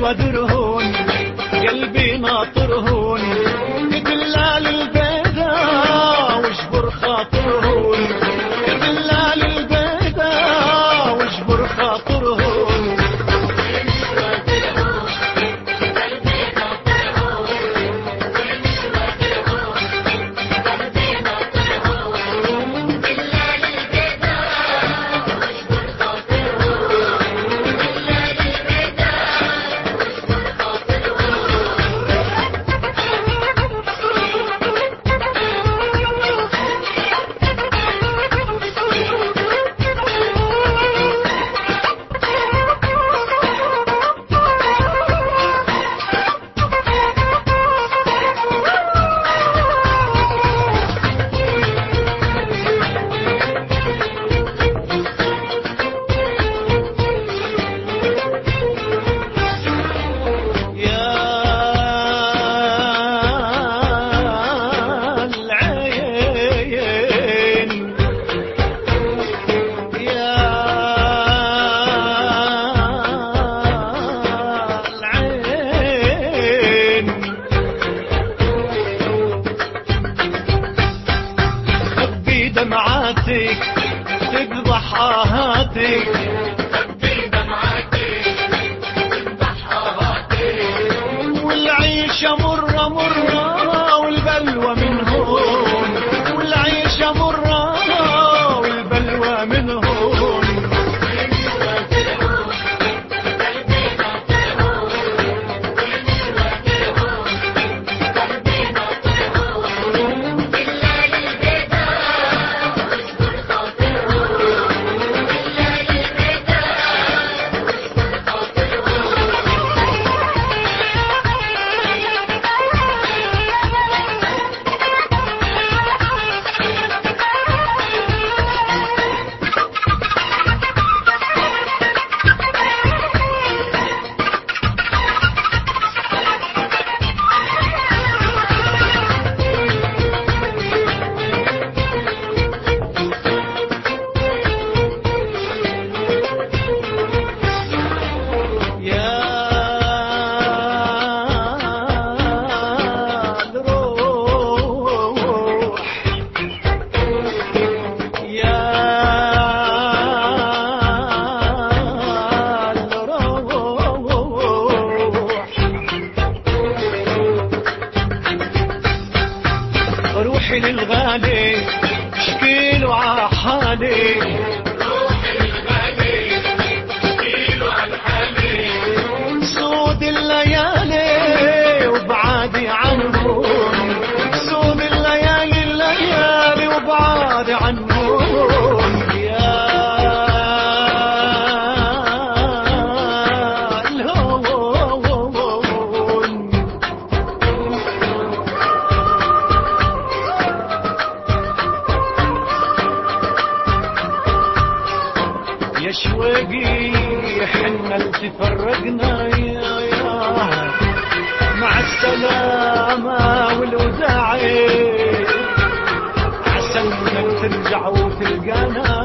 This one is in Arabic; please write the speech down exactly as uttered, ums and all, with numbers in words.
ودرهون قلبي ناطرهون دلال البيضاء واجبر خاطرهون دلال البيضاء واجبر خاطرهون دمعاتك تقضح آهاتك خبي دمعاتك تقضح آهاتك والعيشة مرة مرة والبلوى من هون والعيشة مرة والبلوى من هون روحي للغالي اشكيله ع حالي روحي للغالي اشكيله عن حالي سود الليالي وبعادي عنهم سود الليالي الليالي وبعادي عنهم يا يا شوقي حنا تفرقنا يا يا مع السلامة والوداع عسى انك ترجع وتلقانا